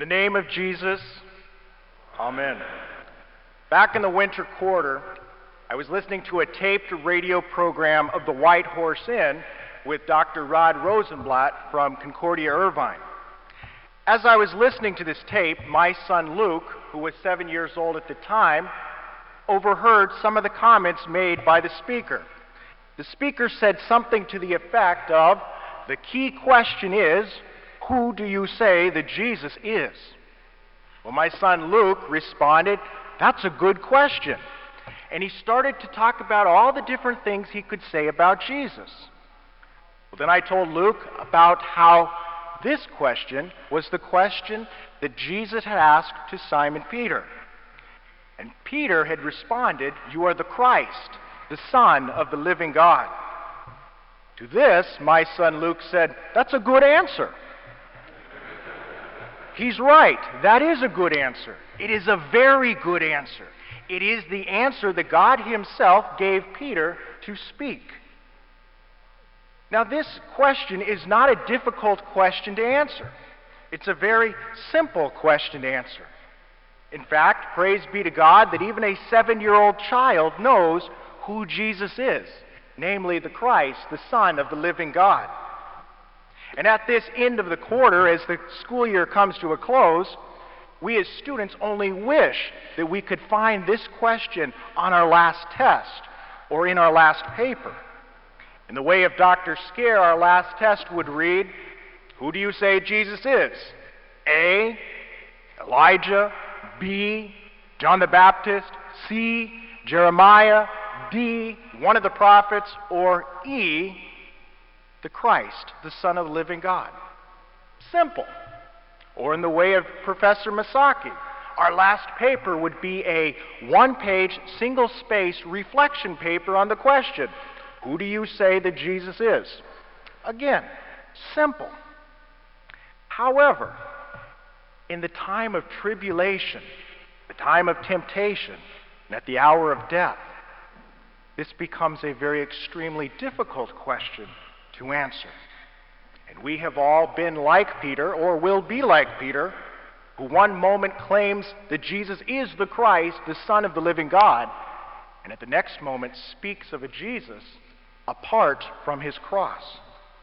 In the name of Jesus, amen. Back in the winter quarter, I was listening to a taped radio program of the White Horse Inn with Dr. Rod Rosenblatt from Concordia Irvine. As I was listening to this tape, my son Luke, who was 7 years old at the time, overheard some of the comments made by the speaker. The speaker said something to the effect of, "The key question is, who do you say that Jesus is?" Well, my son Luke responded, "That's a good question." And he started to talk about all the different things he could say about Jesus. Well, then I told Luke about how this question was the question that Jesus had asked to Simon Peter. And Peter had responded, "You are the Christ, the Son of the living God." To this, my son Luke said, "That's a good answer." He's right. That is a good answer. It is a very good answer. It is the answer that God Himself gave Peter to speak. Now, this question is not a difficult question to answer. It's a very simple question to answer. In fact, praise be to God that even a 7-year-old child knows who Jesus is, namely the Christ, the Son of the living God. And at this end of the quarter, as the school year comes to a close, we as students only wish that we could find this question on our last test or in our last paper. In the way of Dr. Scare, our last test would read, "Who do you say Jesus is? A, Elijah, B, John the Baptist, C, Jeremiah, D, one of the prophets, or E, the Christ, the Son of the living God." Simple. Or in the way of Professor Masaki, our last paper would be a one-page, single-space reflection paper on the question, "Who do you say that Jesus is?" Again, simple. However, in the time of tribulation, the time of temptation, and at the hour of death, this becomes a very extremely difficult question to answer. And we have all been like Peter, or will be like Peter, who one moment claims that Jesus is the Christ, the Son of the living God, and at the next moment speaks of a Jesus apart from His cross.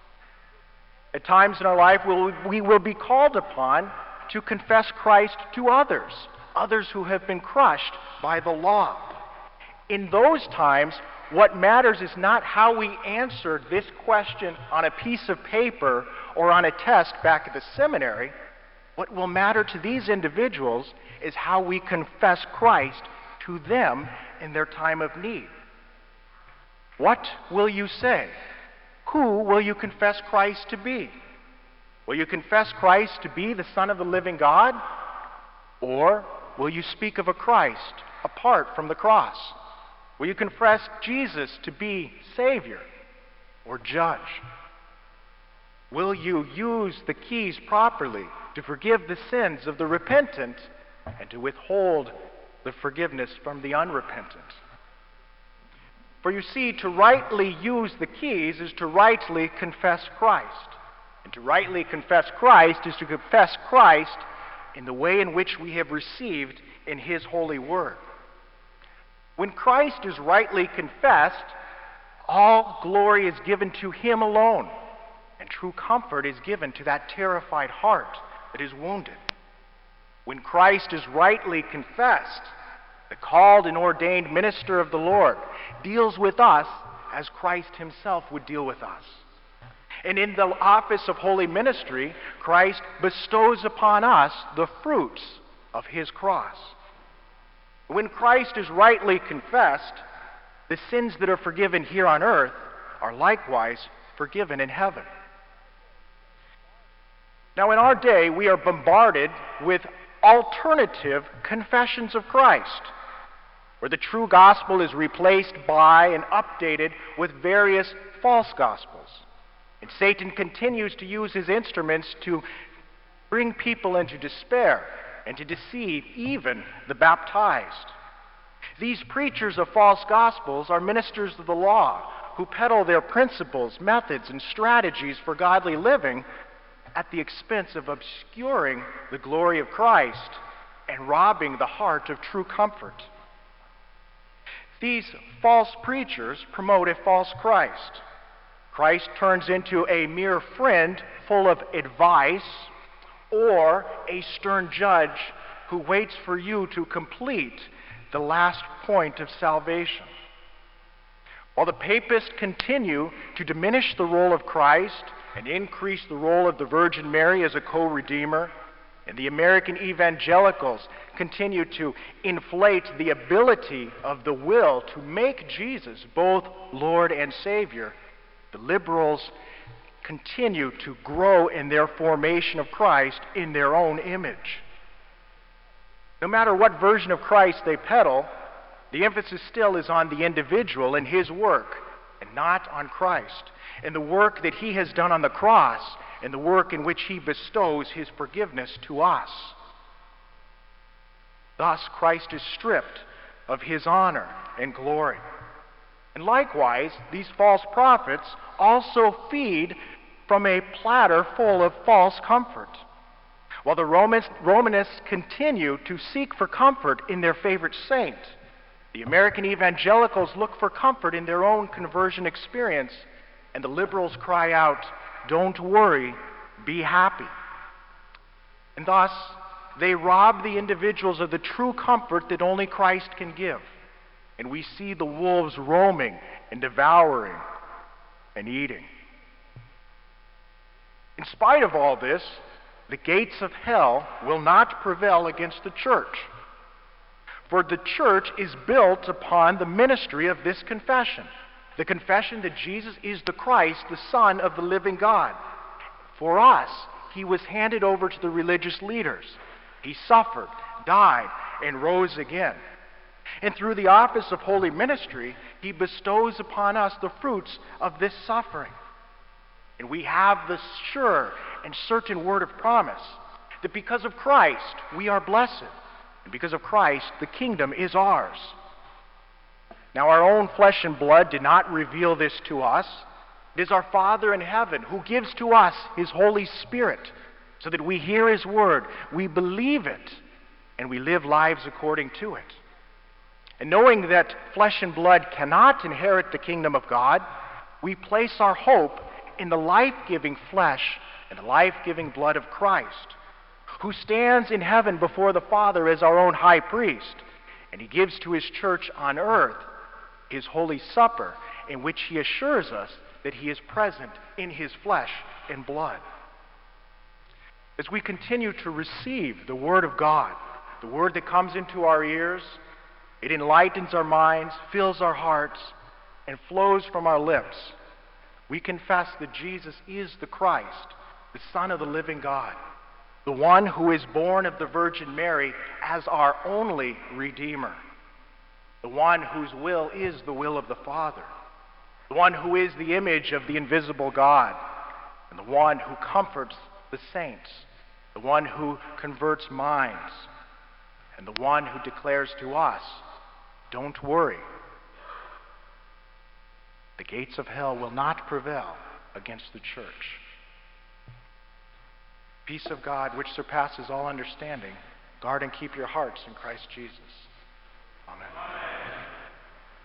At times in our life, we will be called upon to confess Christ to others who have been crushed by the law. In those times, what matters is not how we answered this question on a piece of paper or on a test back at the seminary. What will matter to these individuals is how we confess Christ to them in their time of need. What will you say? Who will you confess Christ to be? Will you confess Christ to be the Son of the living God? Or will you speak of a Christ apart from the cross? Will you confess Jesus to be Savior or Judge? Will you use the keys properly to forgive the sins of the repentant and to withhold the forgiveness from the unrepentant? For you see, to rightly use the keys is to rightly confess Christ. And to rightly confess Christ is to confess Christ in the way in which we have received in His holy word. When Christ is rightly confessed, all glory is given to Him alone, and true comfort is given to that terrified heart that is wounded. When Christ is rightly confessed, the called and ordained minister of the Lord deals with us as Christ Himself would deal with us. And in the office of holy ministry, Christ bestows upon us the fruits of His cross. When Christ is rightly confessed, the sins that are forgiven here on earth are likewise forgiven in heaven. Now, in our day, we are bombarded with alternative confessions of Christ, where the true gospel is replaced by and updated with various false gospels. And Satan continues to use his instruments to bring people into despair and to deceive even the baptized. These preachers of false gospels are ministers of the law who peddle their principles, methods, and strategies for godly living at the expense of obscuring the glory of Christ and robbing the heart of true comfort. These false preachers promote a false Christ. Christ turns into a mere friend full of advice or a stern judge who waits for you to complete the last point of salvation. While the papists continue to diminish the role of Christ and increase the role of the Virgin Mary as a co-redeemer, and the American evangelicals continue to inflate the ability of the will to make Jesus both Lord and Savior, the liberals continue to grow in their formation of Christ in their own image. No matter what version of Christ they peddle, the emphasis still is on the individual and his work, and not on Christ, and the work that he has done on the cross, and the work in which he bestows his forgiveness to us. Thus, Christ is stripped of his honor and glory. And likewise, these false prophets also feed from a platter full of false comfort. While the Romanists continue to seek for comfort in their favorite saint, the American evangelicals look for comfort in their own conversion experience, and the liberals cry out, "Don't worry, be happy." And thus, they rob the individuals of the true comfort that only Christ can give. And we see the wolves roaming and devouring and eating. In spite of all this, the gates of hell will not prevail against the church. For the church is built upon the ministry of this confession, the confession that Jesus is the Christ, the Son of the living God. For us, he was handed over to the religious leaders. He suffered, died, and rose again. And through the office of holy ministry, he bestows upon us the fruits of this suffering. And we have the sure and certain word of promise that because of Christ we are blessed, and because of Christ the kingdom is ours. Now, our own flesh and blood did not reveal this to us. It is our Father in heaven who gives to us his Holy Spirit so that we hear his word, we believe it, and we live lives according to it. And knowing that flesh and blood cannot inherit the kingdom of God, we place our hope in the life-giving flesh and the life-giving blood of Christ, who stands in heaven before the Father as our own high priest, and he gives to his church on earth his holy supper, in which he assures us that he is present in his flesh and blood. As we continue to receive the word of God, the word that comes into our ears, it enlightens our minds, fills our hearts, and flows from our lips, we confess that Jesus is the Christ, the Son of the living God, the one who is born of the Virgin Mary as our only Redeemer, the one whose will is the will of the Father, the one who is the image of the invisible God, and the one who comforts the saints, the one who converts minds, and the one who declares to us, "Don't worry. The gates of hell will not prevail against the church." Peace of God, which surpasses all understanding, guard and keep your hearts in Christ Jesus.